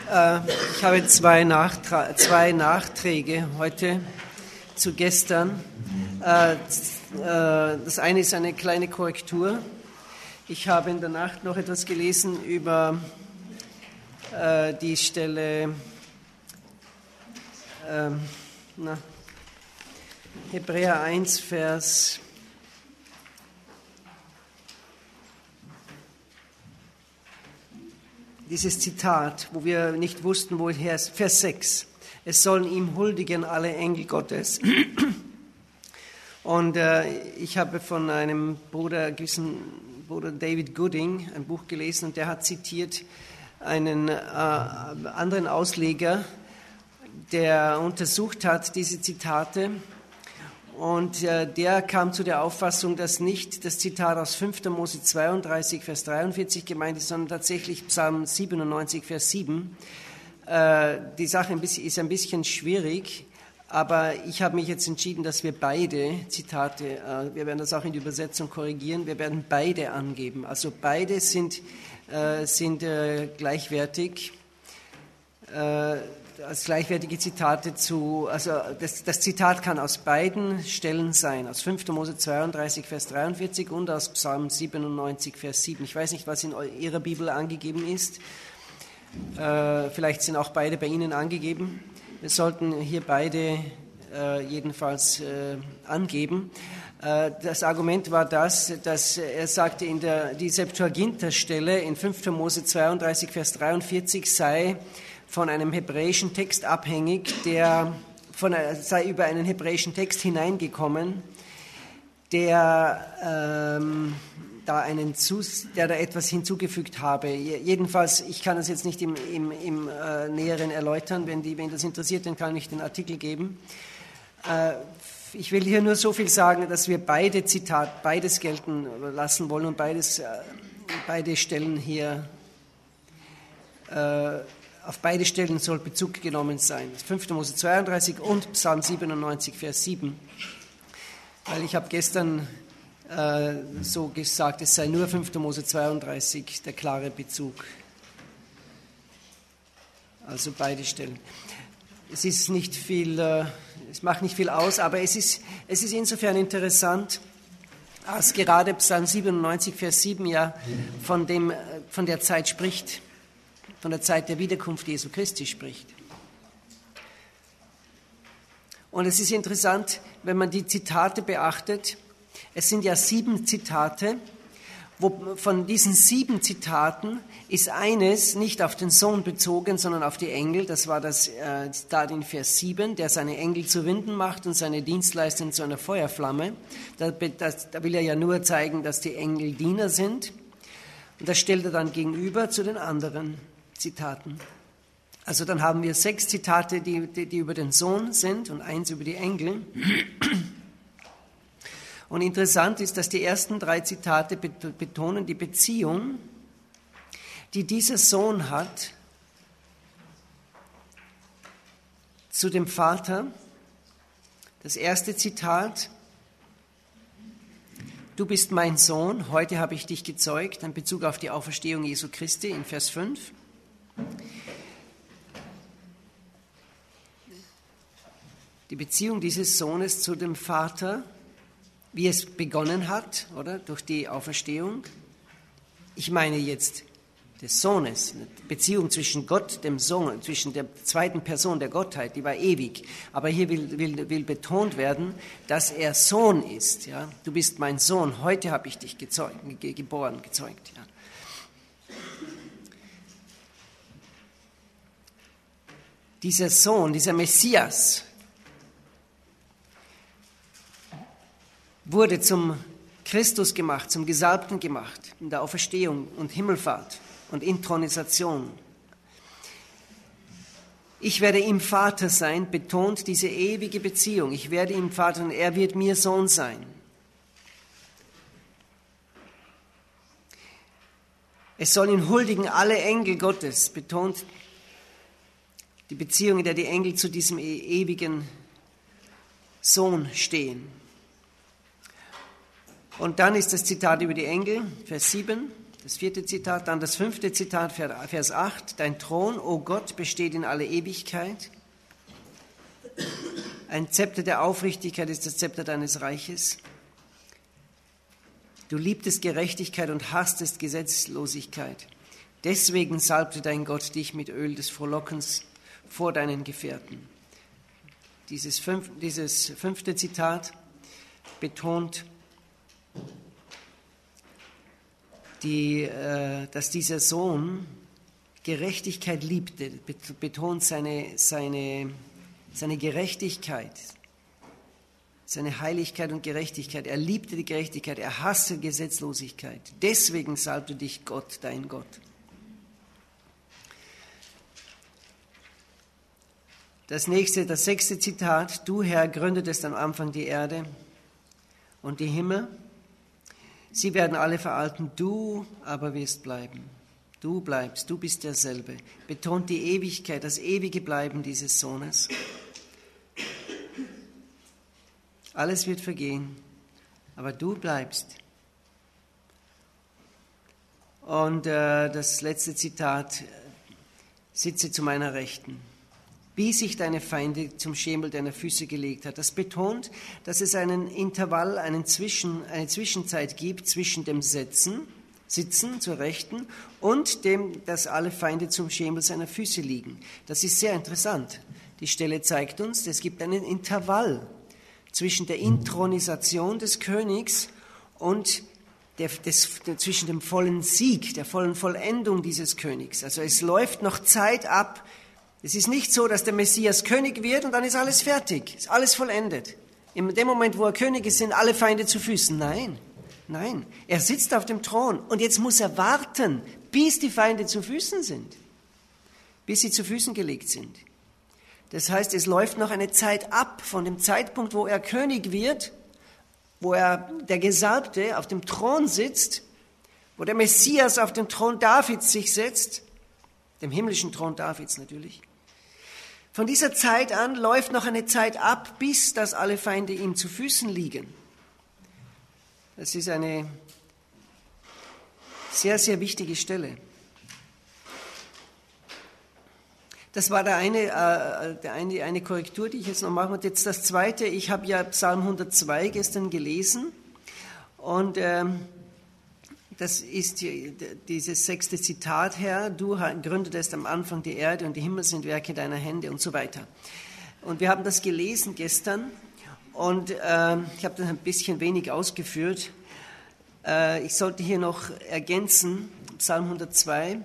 Ich habe zwei Nachträge heute zu gestern. Das eine ist eine kleine Korrektur. Ich habe in der Nacht noch etwas gelesen über die Stelle Hebräer 1, Vers dieses Zitat, wo wir nicht wussten, woher es, Vers 6. Es sollen ihm huldigen alle Engel Gottes. Und ich habe von einem gewissen Bruder David Gooding ein Buch gelesen und der hat zitiert einen anderen Ausleger, der untersucht hat diese Zitate. Und der kam zu der Auffassung, dass nicht das Zitat aus 5. Mose 32, Vers 43 gemeint ist, sondern tatsächlich Psalm 97, Vers 7. Die Sache ist ein bisschen schwierig, aber ich habe mich jetzt entschieden, dass wir beide Zitate, wir werden das auch in der Übersetzung korrigieren, wir werden beide angeben. Also beide sind gleichwertig. Als gleichwertige Zitate also das Zitat kann aus beiden Stellen sein, aus 5. Mose 32, Vers 43 und aus Psalm 97, Vers 7. Ich weiß nicht, was in Ihrer Bibel angegeben ist. Vielleicht sind auch beide bei Ihnen angegeben. Wir sollten hier beide jedenfalls angeben. Das Argument war dass er sagte, die Septuaginta-Stelle in 5. Mose 32, Vers 43 sei von einem hebräischen Text abhängig, sei über einen hebräischen Text hineingekommen, der da etwas hinzugefügt habe. Jedenfalls, ich kann das jetzt nicht im Näheren erläutern. Wenn das interessiert, dann kann ich den Artikel geben. Ich will hier nur so viel sagen, dass wir beides gelten lassen wollen und beide Stellen hier auf beide Stellen soll Bezug genommen sein. 5. Mose 32 und Psalm 97, Vers 7. Weil ich habe gestern so gesagt, es sei nur 5. Mose 32 der klare Bezug. Also beide Stellen. Es ist nicht viel, es macht nicht viel aus, aber es ist insofern interessant, als gerade Psalm 97, Vers 7 ja von der Zeit spricht, von der Zeit der Wiederkunft Jesu Christi spricht. Und es ist interessant, wenn man die Zitate beachtet, es sind ja 7 Zitate, von diesen 7 Zitaten ist eines nicht auf den Sohn bezogen, sondern auf die Engel. Das war das Zitat in Vers 7, der seine Engel zu Winden macht und seine Dienstleister zu einer Feuerflamme. Da will er ja nur zeigen, dass die Engel Diener sind. Und das stellt er dann gegenüber zu den anderen Zitaten. Also dann haben wir 6 Zitate, die über den Sohn sind und 1 über die Engel. Und interessant ist, dass die ersten 3 Zitate betonen die Beziehung, die dieser Sohn hat zu dem Vater. Das erste Zitat: Du bist mein Sohn, heute habe ich dich gezeugt, in Bezug auf die Auferstehung Jesu Christi in Vers 5. Die Beziehung dieses Sohnes zu dem Vater, wie es begonnen hat, oder, durch die Auferstehung. Ich meine jetzt des Sohnes, eine Beziehung zwischen Gott, dem Sohn, zwischen der zweiten Person der Gottheit, die war ewig. Aber hier will betont werden, dass er Sohn ist. Ja? Du bist mein Sohn, heute habe ich dich gezeugt. Ja. Dieser Sohn, dieser Messias, wurde zum Christus gemacht, zum Gesalbten gemacht, in der Auferstehung und Himmelfahrt und Inthronisation. Ich werde ihm Vater sein, betont diese ewige Beziehung. Ich werde ihm Vater und er wird mir Sohn sein. Es sollen ihn huldigen alle Engel Gottes, betont die Beziehung, in der die Engel zu diesem ewigen Sohn stehen. Und dann ist das Zitat über die Engel, Vers 7. Das 4. Zitat, dann das 5. Zitat, Vers 8. Dein Thron, o Gott, besteht in alle Ewigkeit. Ein Zepter der Aufrichtigkeit ist das Zepter deines Reiches. Du liebtest Gerechtigkeit und hasstest Gesetzlosigkeit. Deswegen salbte dein Gott dich mit Öl des Frohlockens vor deinen Gefährten. Dieses 5. Zitat betont, dass dieser Sohn Gerechtigkeit liebte, betont seine Gerechtigkeit, seine Heiligkeit und Gerechtigkeit. Er liebte die Gerechtigkeit, er hasste Gesetzlosigkeit. Deswegen salbte dich Gott, dein Gott. Das 6. Zitat, du Herr gründetest am Anfang die Erde und die Himmel. Sie werden alle veralten, du aber wirst bleiben. Du bleibst, du bist derselbe. Betont die Ewigkeit, das ewige Bleiben dieses Sohnes. Alles wird vergehen, aber du bleibst. Und das letzte Zitat, sitze zu meiner Rechten, bis sich deine Feinde zum Schemel deiner Füße gelegt hat. Das betont, dass es einen Intervall, eine Zwischenzeit gibt zwischen dem Sitzen zur Rechten und dem, dass alle Feinde zum Schemel seiner Füße liegen. Das ist sehr interessant. Die Stelle zeigt uns, es gibt einen Intervall zwischen der Inthronisation des Königs und zwischen dem vollen Sieg, der vollen Vollendung dieses Königs. Also es läuft noch Zeit ab. Es ist nicht so, dass der Messias König wird und dann ist alles fertig, ist alles vollendet. In dem Moment, wo er König ist, sind alle Feinde zu Füßen. Nein, er sitzt auf dem Thron und jetzt muss er warten, bis die Feinde zu Füßen sind, bis sie zu Füßen gelegt sind. Das heißt, es läuft noch eine Zeit ab von dem Zeitpunkt, wo er König wird, wo er, der Gesalbte, auf dem Thron sitzt, wo der Messias auf dem Thron Davids sich setzt, dem himmlischen Thron Davids natürlich. Von dieser Zeit an läuft noch eine Zeit ab, bis dass alle Feinde ihm zu Füßen liegen. Das ist eine sehr, sehr wichtige Stelle. Das war eine Korrektur, die ich jetzt noch machen muss. Jetzt das Zweite, ich habe ja Psalm 102 gestern gelesen und das ist dieses 6. Zitat, Herr, du gründetest am Anfang die Erde und die Himmel sind Werke deiner Hände und so weiter. Und wir haben das gelesen gestern und ich habe das ein bisschen wenig ausgeführt. Ich sollte hier noch ergänzen, Psalm 102,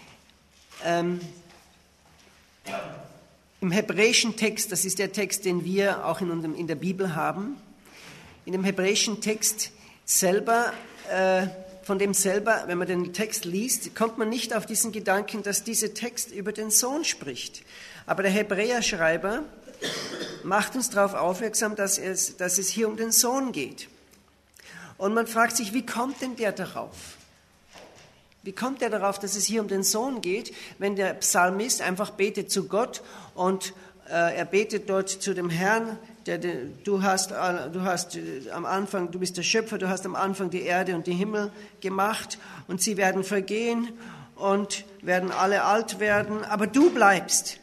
im hebräischen Text, das ist der Text, den wir auch in der Bibel haben, in dem hebräischen Text selber, von dem selber, wenn man den Text liest, kommt man nicht auf diesen Gedanken, dass dieser Text über den Sohn spricht. Aber der Hebräerschreiber macht uns darauf aufmerksam, dass es hier um den Sohn geht. Und man fragt sich, wie kommt denn der darauf? Wie kommt er darauf, dass es hier um den Sohn geht, wenn der Psalmist einfach betet zu Gott und er betet dort zu dem Herrn, du am Anfang, du bist der Schöpfer, du hast am Anfang die Erde und die Himmel gemacht und sie werden vergehen und werden alle alt werden, aber du bleibst.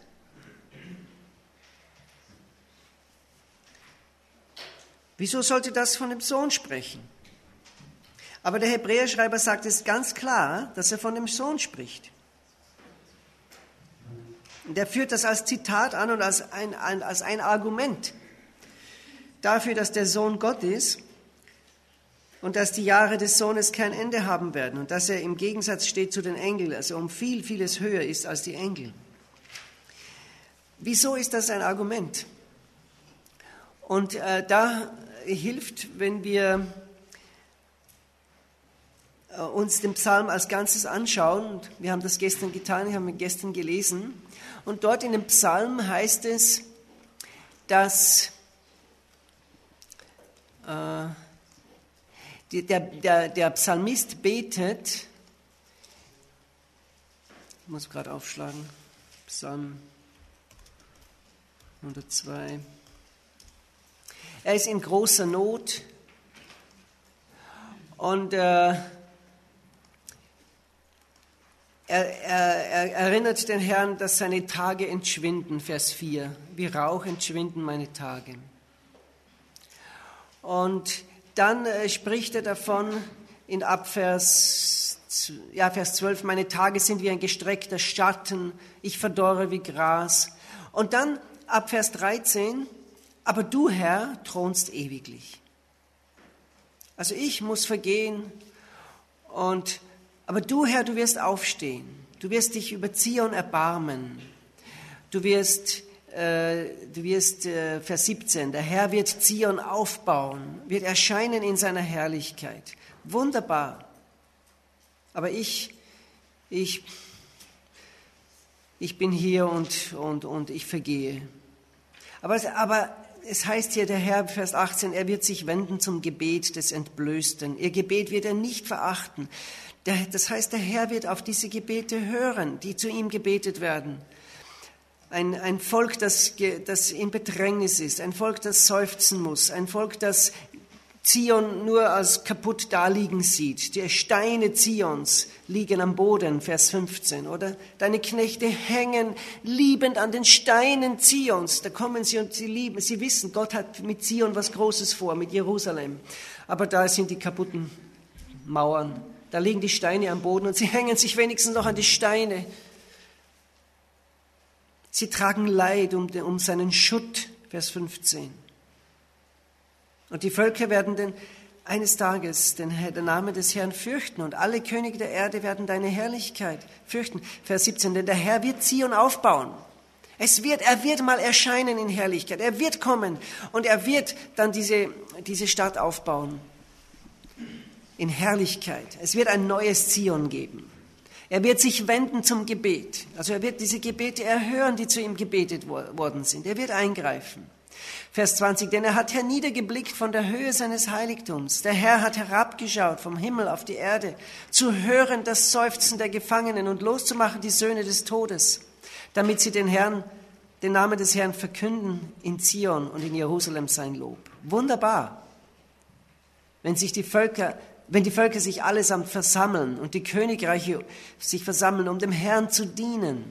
Wieso sollte das von dem Sohn sprechen? Aber der Hebräerschreiber sagt es ganz klar, dass er von dem Sohn spricht. Und er führt das als Zitat an und als ein Argument dafür, dass der Sohn Gott ist und dass die Jahre des Sohnes kein Ende haben werden und dass er im Gegensatz steht zu den Engeln, also um vieles höher ist als die Engel. Wieso ist das ein Argument? Und da hilft, wenn wir uns den Psalm als Ganzes anschauen, und wir haben das gestern getan, wir haben gestern gelesen, und dort in dem Psalm heißt es, dass der Psalmist betet, ich muss gerade aufschlagen, Psalm 102, er ist in großer Not und er erinnert den Herrn, dass seine Tage entschwinden, Vers 4. Wie Rauch entschwinden meine Tage. Und dann spricht er davon Vers 12, meine Tage sind wie ein gestreckter Schatten, ich verdorre wie Gras. Und dann ab Vers 13, aber du, Herr, thronst ewiglich. Also ich muss vergehen, aber du, Herr, du wirst aufstehen. Du wirst dich über Zion erbarmen. Du wirst, Vers 17, der Herr wird Zion aufbauen, wird erscheinen in seiner Herrlichkeit. Wunderbar. Aber ich bin hier und ich vergehe. Aber es heißt hier, der Herr, Vers 18, er wird sich wenden zum Gebet des Entblößten. Ihr Gebet wird er nicht verachten. Das heißt, der Herr wird auf diese Gebete hören, die zu ihm gebetet werden. Ein Volk, das in Bedrängnis ist, ein Volk, das seufzen muss, ein Volk, das Zion nur als kaputt daliegen sieht. Die Steine Zions liegen am Boden, Vers 15, oder? Deine Knechte hängen liebend an den Steinen Zions. Da kommen sie und sie lieben. Sie wissen, Gott hat mit Zion was Großes vor, mit Jerusalem. Aber da sind die kaputten Mauern. Da liegen die Steine am Boden und sie hängen sich wenigstens noch an die Steine. Sie tragen Leid um seinen Schutt, Vers 15. Und die Völker werden eines Tages den Namen des Herrn fürchten und alle Könige der Erde werden deine Herrlichkeit fürchten. Vers 17, denn der Herr wird Zion aufbauen. Er wird mal erscheinen in Herrlichkeit. Er wird kommen und er wird dann diese Stadt aufbauen. In Herrlichkeit. Es wird ein neues Zion geben. Er wird sich wenden zum Gebet. Also er wird diese Gebete erhören, die zu ihm gebetet worden sind. Er wird eingreifen. Vers 20, denn er hat herniedergeblickt von der Höhe seines Heiligtums. Der Herr hat herabgeschaut vom Himmel auf die Erde, zu hören das Seufzen der Gefangenen und loszumachen die Söhne des Todes, damit sie den Namen des Herrn verkünden in Zion und in Jerusalem sein Lob. Wunderbar, wenn die Völker sich allesamt versammeln und die Königreiche sich versammeln, um dem Herrn zu dienen.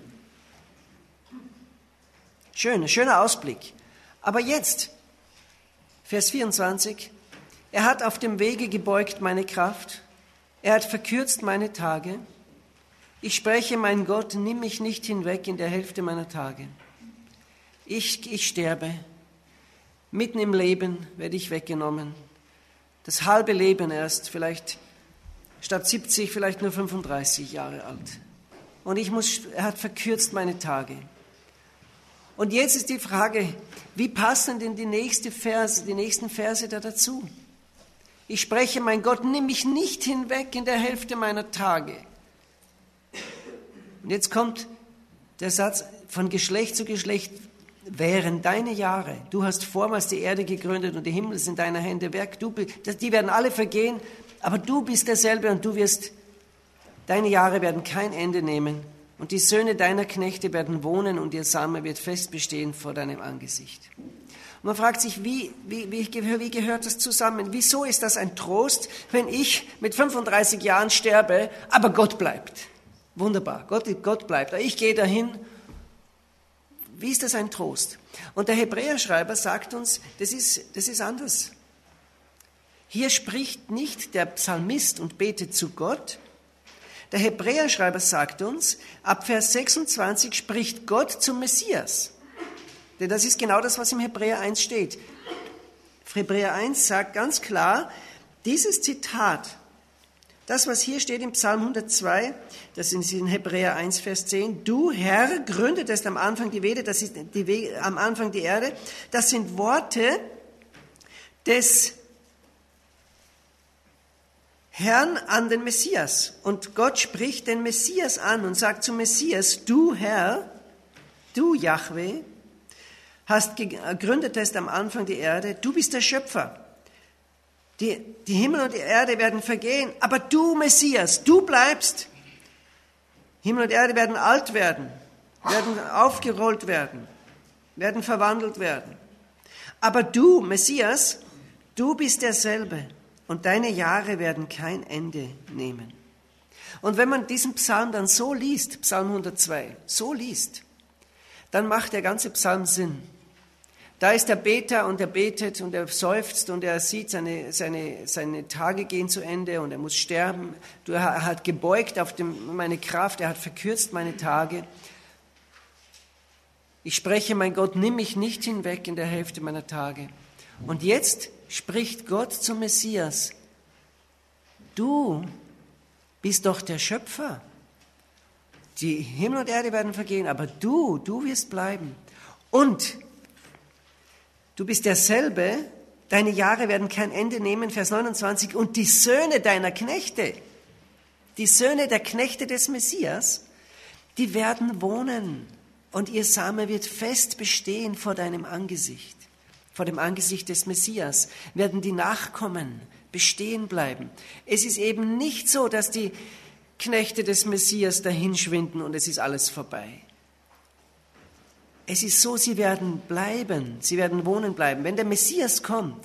Schöner Ausblick. Aber jetzt, Vers 24, er hat auf dem Wege gebeugt meine Kraft, er hat verkürzt meine Tage. Ich spreche, mein Gott, nimm mich nicht hinweg in der Hälfte meiner Tage. Ich sterbe, mitten im Leben werde ich weggenommen. Das halbe Leben erst, vielleicht statt 70, vielleicht nur 35 Jahre alt. Und er hat verkürzt meine Tage. Und jetzt ist die Frage, wie passen denn die nächsten Verse da dazu? Ich spreche, mein Gott, nimm mich nicht hinweg in der Hälfte meiner Tage. Und jetzt kommt der Satz, von Geschlecht zu Geschlecht wären deine Jahre. Du hast vormals die Erde gegründet und die Himmel sind deiner Hände Werk. Die werden alle vergehen, aber du bist derselbe und deine Jahre werden kein Ende nehmen. Und die Söhne deiner Knechte werden wohnen und ihr Same wird fest bestehen vor deinem Angesicht. Und man fragt sich, wie gehört das zusammen? Wieso ist das ein Trost, wenn ich mit 35 Jahren sterbe, aber Gott bleibt? Wunderbar, Gott bleibt. Ich gehe dahin. Wie ist das ein Trost? Und der Hebräerschreiber sagt uns, das ist anders. Hier spricht nicht der Psalmist und betet zu Gott. Der Hebräerschreiber sagt uns, ab Vers 26 spricht Gott zum Messias. Denn das ist genau das, was im Hebräer 1 steht. Hebräer 1 sagt ganz klar, dieses Zitat, das, was hier steht im Psalm 102, das ist in Hebräer 1, Vers 10, du, Herr, gründetest am Anfang die Wege, am Anfang die Erde, das sind Worte des Herrn an den Messias. Und Gott spricht den Messias an und sagt zum Messias, du Herr, du Jahwe, gründetest am Anfang die Erde, du bist der Schöpfer. Die Himmel und die Erde werden vergehen, aber du Messias, du bleibst. Himmel und Erde werden alt werden, werden aufgerollt werden, werden verwandelt werden. Aber du Messias, du bist derselbe. Und deine Jahre werden kein Ende nehmen. Und wenn man diesen Psalm dann so liest, Psalm 102, so liest, dann macht der ganze Psalm Sinn. Da ist der Beter und er betet und er seufzt und er sieht, seine Tage gehen zu Ende und er muss sterben. Er hat gebeugt auf meine Kraft, er hat verkürzt meine Tage. Ich spreche, mein Gott, nimm mich nicht hinweg in der Hälfte meiner Tage. Und jetzt spricht Gott zum Messias: Du bist doch der Schöpfer. Die Himmel und Erde werden vergehen, aber du wirst bleiben. Und du bist derselbe, deine Jahre werden kein Ende nehmen, Vers 29, und die Söhne deiner Knechte, die Söhne der Knechte des Messias, die werden wohnen und ihr Same wird fest bestehen vor deinem Angesicht. Vor dem Angesicht des Messias werden die Nachkommen bestehen bleiben. Es ist eben nicht so, dass die Knechte des Messias dahinschwinden und es ist alles vorbei. Es ist so, sie werden bleiben, sie werden wohnen bleiben. Wenn der Messias kommt,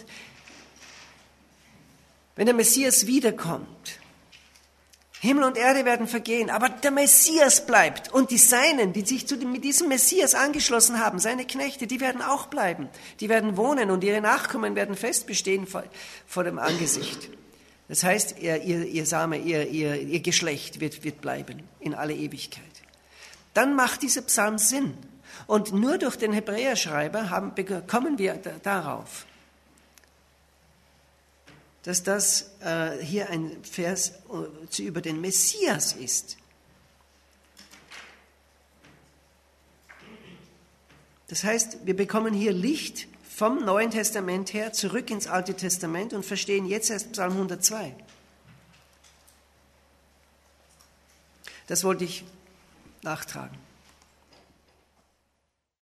wenn der Messias wiederkommt, Himmel und Erde werden vergehen, aber der Messias bleibt. Und die Seinen, die sich mit diesem Messias angeschlossen haben, seine Knechte, die werden auch bleiben. Die werden wohnen und ihre Nachkommen werden fest bestehen vor dem Angesicht. Das heißt, ihr Same, ihr Geschlecht wird bleiben in alle Ewigkeit. Dann macht dieser Psalm Sinn. Und nur durch den Hebräerschreiber kommen wir darauf, dass das hier ein Vers über den Messias ist. Das heißt, wir bekommen hier Licht vom Neuen Testament her zurück ins Alte Testament und verstehen jetzt erst Psalm 102. Das wollte ich nachtragen.